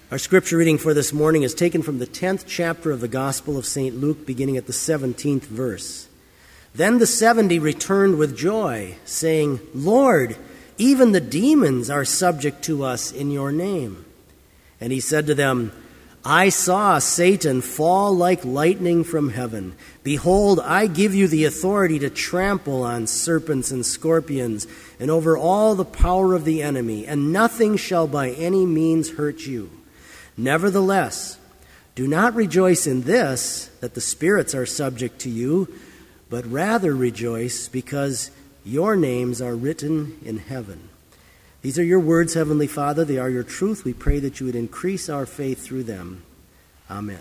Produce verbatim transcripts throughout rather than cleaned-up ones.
Our scripture reading for this morning is taken from the tenth chapter of the Gospel of Saint Luke, beginning at the seventeenth verse. Then the seventy returned with joy, saying, "Lord, even the demons are subject to us in your name." And he said to them, "I saw Satan fall like lightning from heaven. Behold, I give you the authority to trample on serpents and scorpions and over all the power of the enemy, and nothing shall by any means hurt you. Nevertheless, do not rejoice in this, that the spirits are subject to you, but rather rejoice because your names are written in heaven." These are your words, Heavenly Father. They are your truth. We pray that you would increase our faith through them. Amen.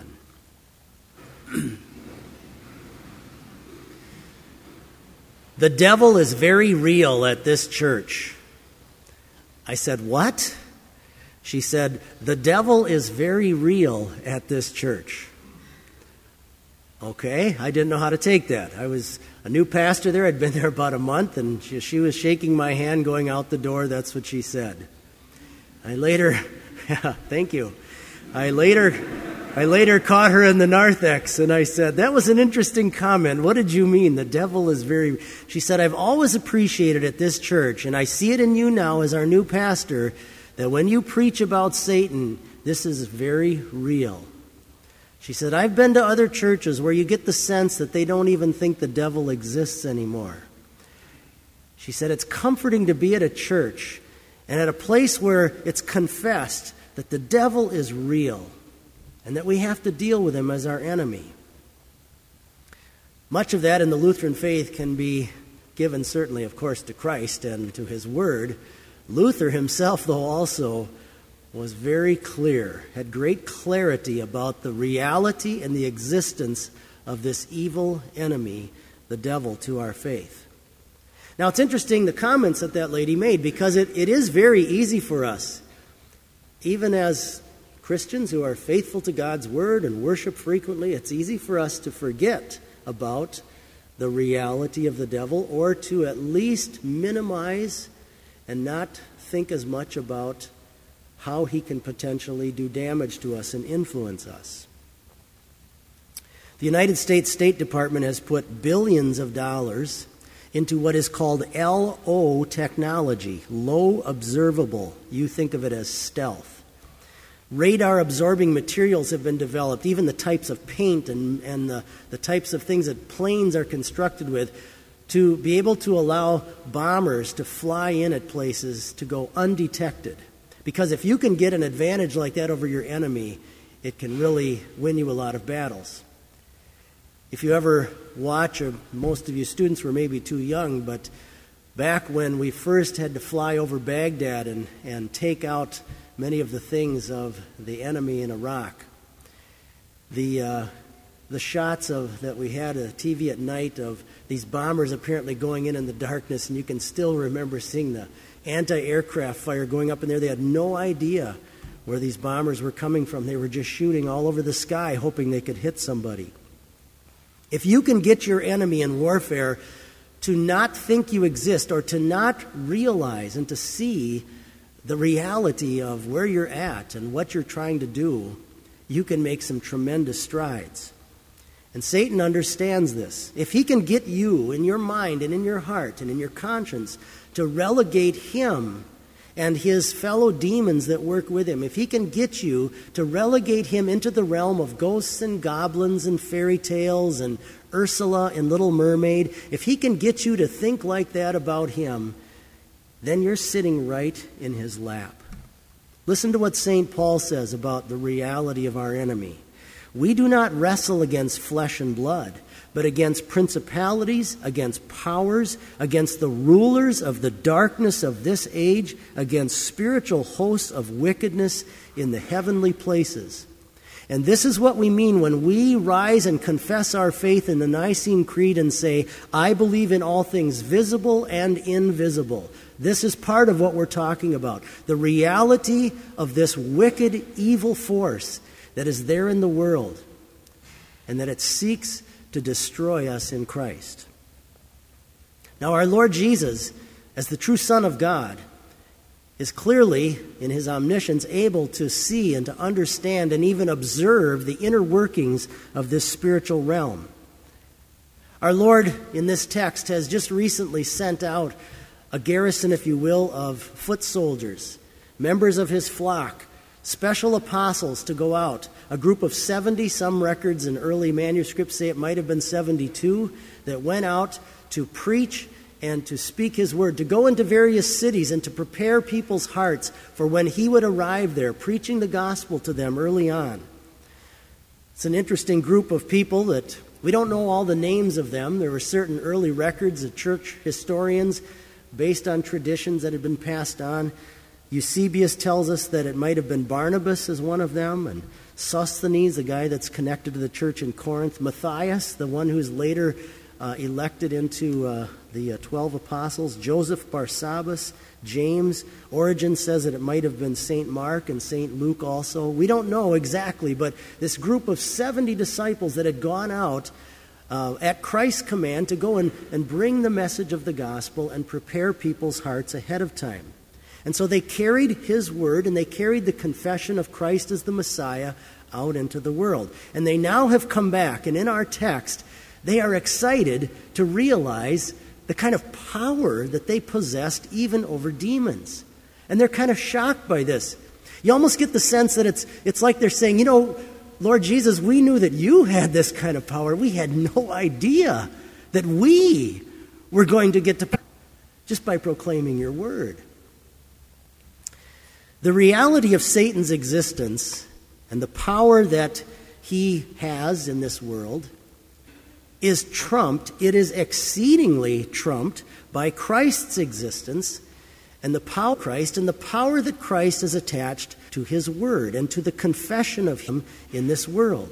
The devil is very real at this church. I said, "What?" She said, "The devil is very real at this church." Okay, I didn't know how to take that. I was a new pastor there. I'd been there about a month, and she, she was shaking my hand going out the door. That's what she said. I later, yeah, thank you. I later, I later caught her in the narthex, and I said, "That was an interesting comment. What did you mean? The devil is very..." She said, "I've always appreciated at this church, and I see it in you now as our new pastor, that when you preach about Satan, this is very real." She said, "I've been to other churches where you get the sense that they don't even think the devil exists anymore." She said, "It's comforting to be at a church and at a place where it's confessed that the devil is real and that we have to deal with him as our enemy." Much of that in the Lutheran faith can be given certainly, of course, to Christ and to his word. Luther himself, though, also was very clear, had great clarity about the reality and the existence of this evil enemy, the devil, to our faith. Now, it's interesting the comments that that lady made, because it, it is very easy for us, even as Christians who are faithful to God's word and worship frequently, it's easy for us to forget about the reality of the devil, or to at least minimize and not think as much about how he can potentially do damage to us and influence us. The United States State Department has put billions of dollars into what is called L O technology, low observable. You think of it as stealth. Radar-absorbing materials have been developed, even the types of paint and, and the, the types of things that planes are constructed with, to be able to allow bombers to fly in at places to go undetected. Because if you can get an advantage like that over your enemy, it can really win you a lot of battles. If you ever watch, or most of you students were maybe too young, but back when we first had to fly over Baghdad and, and take out many of the things of the enemy in Iraq, the uh, the shots of that we had on T V at night of these bombers apparently going in in the darkness, and you can still remember seeing the anti-aircraft fire going up in there. They had no idea where these bombers were coming from. They were just shooting all over the sky, hoping they could hit somebody. If you can get your enemy in warfare to not think you exist, or to not realize and to see the reality of where you're at and what you're trying to do, you can make some tremendous strides. And Satan understands this. If he can get you in your mind and in your heart and in your conscience to relegate him and his fellow demons that work with him, if he can get you to relegate him into the realm of ghosts and goblins and fairy tales and Ursula and Little Mermaid, if he can get you to think like that about him, then you're sitting right in his lap. Listen to what Saint Paul says about the reality of our enemy. "We do not wrestle against flesh and blood, but against principalities, against powers, against the rulers of the darkness of this age, against spiritual hosts of wickedness in the heavenly places." And this is what we mean when we rise and confess our faith in the Nicene Creed and say, "I believe in all things visible and invisible." This is part of what we're talking about. The reality of this wicked, evil force that is there in the world, and that it seeks to destroy us in Christ. Now, our Lord Jesus, as the true Son of God, is clearly, in his omniscience, able to see and to understand and even observe the inner workings of this spiritual realm. Our Lord, in this text, has just recently sent out a garrison, if you will, of foot soldiers, members of his flock, special apostles to go out, a group of seventy, some records and early manuscripts say it might have been seventy-two, that went out to preach and to speak his word, to go into various cities and to prepare people's hearts for when he would arrive there, preaching the gospel to them early on. It's an interesting group of people that we don't know all the names of them. There were certain early records of church historians based on traditions that had been passed on. Eusebius tells us that it might have been Barnabas as one of them, and Sosthenes, the guy that's connected to the church in Corinth, Matthias, the one who's later uh, elected into uh, the uh, twelve apostles, Joseph Barsabbas, James. Origen says that it might have been Saint Mark and Saint Luke also. We don't know exactly, but this group of seventy disciples that had gone out uh, at Christ's command to go and, and bring the message of the gospel and prepare people's hearts ahead of time. And so they carried his word and they carried the confession of Christ as the Messiah out into the world. And they now have come back, and in our text, they are excited to realize the kind of power that they possessed even over demons. And they're kind of shocked by this. You almost get the sense that it's it's like they're saying, you know, Lord Jesus, we knew that you had this kind of power. We had no idea that we were going to get to power just by proclaiming your word. The reality of Satan's existence and the power that he has in this world is trumped, it is exceedingly trumped by Christ's existence and the power of Christ and the power that Christ has attached to his word and to the confession of him in this world.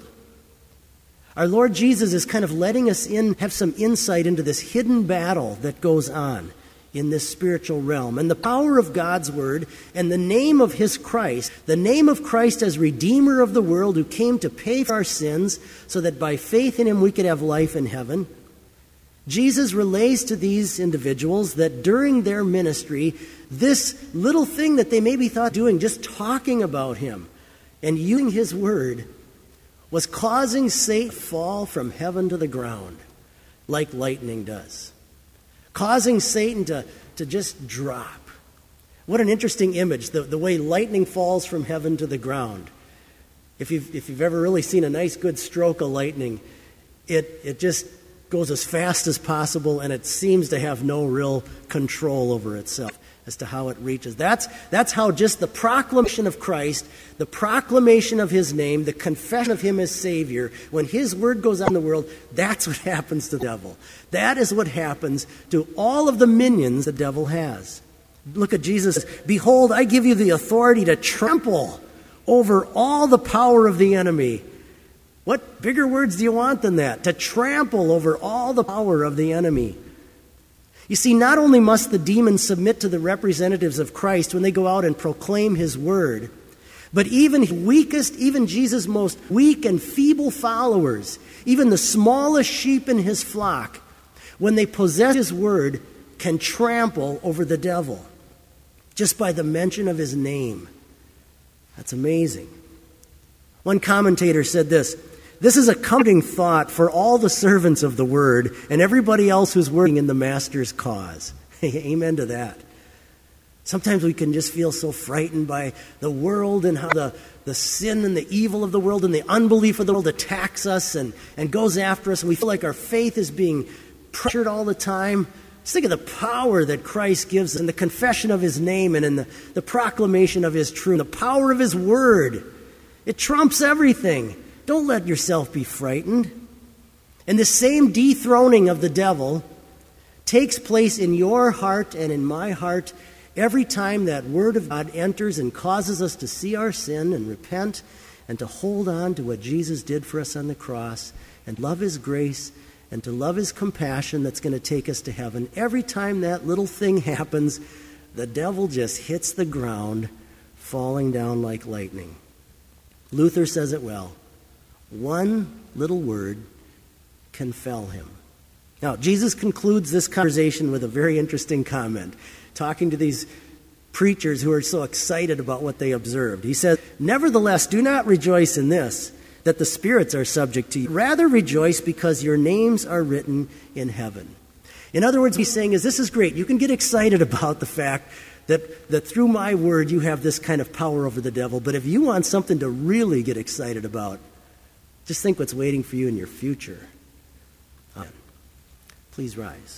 Our Lord Jesus is kind of letting us in, have some insight into this hidden battle that goes on in this spiritual realm. And the power of God's word and the name of his Christ, the name of Christ as Redeemer of the world who came to pay for our sins so that by faith in him we could have life in heaven. Jesus relays to these individuals that during their ministry, this little thing that they maybe thought doing, just talking about him and using his word, was causing Satan to fall from heaven to the ground like lightning does. Causing Satan to, to just drop. What an interesting image, the, the way lightning falls from heaven to the ground. If you've, if you've ever really seen a nice good stroke of lightning, it, it just goes as fast as possible and it seems to have no real control over itself as to how it reaches. That's, that's how just the proclamation of Christ, the proclamation of his name, the confession of him as Savior, when his word goes out in the world, that's what happens to the devil. That is what happens to all of the minions the devil has. Look at Jesus. Behold, I give you the authority to trample over all the power of the enemy. What bigger words do you want than that? To trample over all the power of the enemy. You see, not only must the demons submit to the representatives of Christ when they go out and proclaim his word, but even weakest, even Jesus' most weak and feeble followers, even the smallest sheep in his flock, when they possess his word, can trample over the devil just by the mention of his name. That's amazing. One commentator said this: this is a comforting thought for all the servants of the word and everybody else who's working in the master's cause. Amen to that. Sometimes we can just feel so frightened by the world and how the, the sin and the evil of the world and the unbelief of the world attacks us and, and goes after us. And we feel like our faith is being pressured all the time. Just think of the power that Christ gives us in the confession of his name and in the, the proclamation of his truth, the power of his word. It trumps everything. Don't let yourself be frightened. And the same dethroning of the devil takes place in your heart and in my heart every time that word of God enters and causes us to see our sin and repent and to hold on to what Jesus did for us on the cross and love his grace and to love his compassion that's going to take us to heaven. Every time that little thing happens, the devil just hits the ground, falling down like lightning. Luther says it well. One little word can fell him. Now, Jesus concludes this conversation with a very interesting comment, talking to these preachers who are so excited about what they observed. He says, "Nevertheless, do not rejoice in this, that the spirits are subject to you. Rather rejoice because your names are written in heaven." In other words, he's saying is this is great. You can get excited about the fact that, that through my word you have this kind of power over the devil. But if you want something to really get excited about, just think what's waiting for you in your future. Amen. Please rise.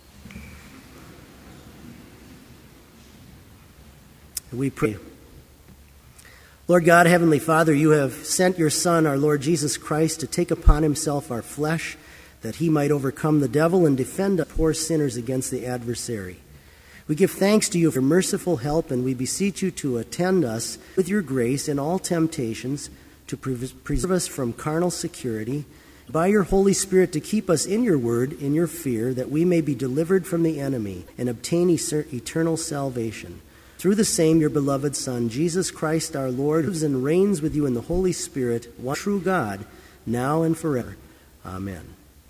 We pray. Lord God, Heavenly Father, you have sent your Son, our Lord Jesus Christ, to take upon himself our flesh, that he might overcome the devil and defend us poor sinners against the adversary. We give thanks to you for merciful help, and we beseech you to attend us with your grace in all temptations, to preserve us from carnal security, by your Holy Spirit to keep us in your word, in your fear, that we may be delivered from the enemy and obtain eternal salvation. Through the same, your beloved Son, Jesus Christ our Lord, who lives and reigns with you in the Holy Spirit, one true God, now and forever. Amen.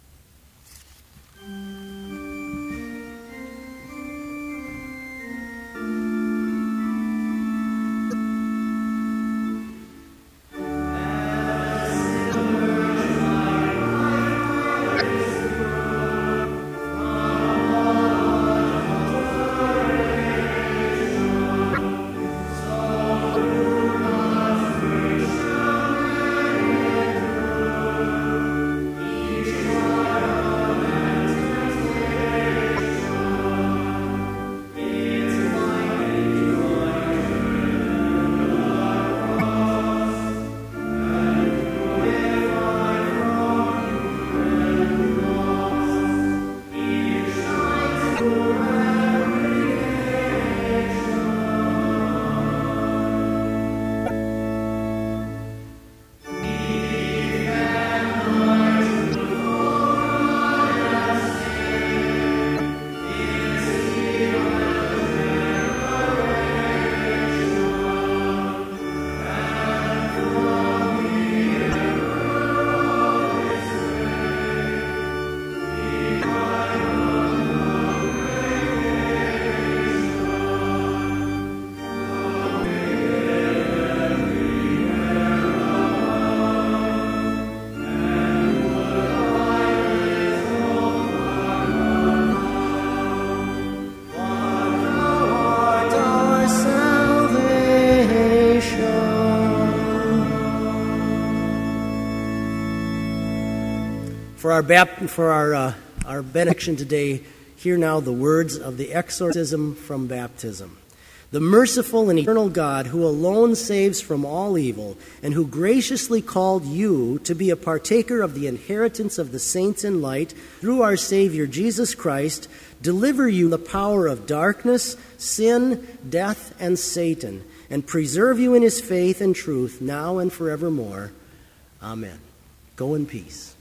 For our, bap- for our, uh, our benediction today, hear now the words of the exorcism from baptism. The merciful and eternal God, who alone saves from all evil, and who graciously called you to be a partaker of the inheritance of the saints in light, through our Savior Jesus Christ, deliver you the power of darkness, sin, death, and Satan, and preserve you in his faith and truth, now and forevermore. Amen. Go in peace.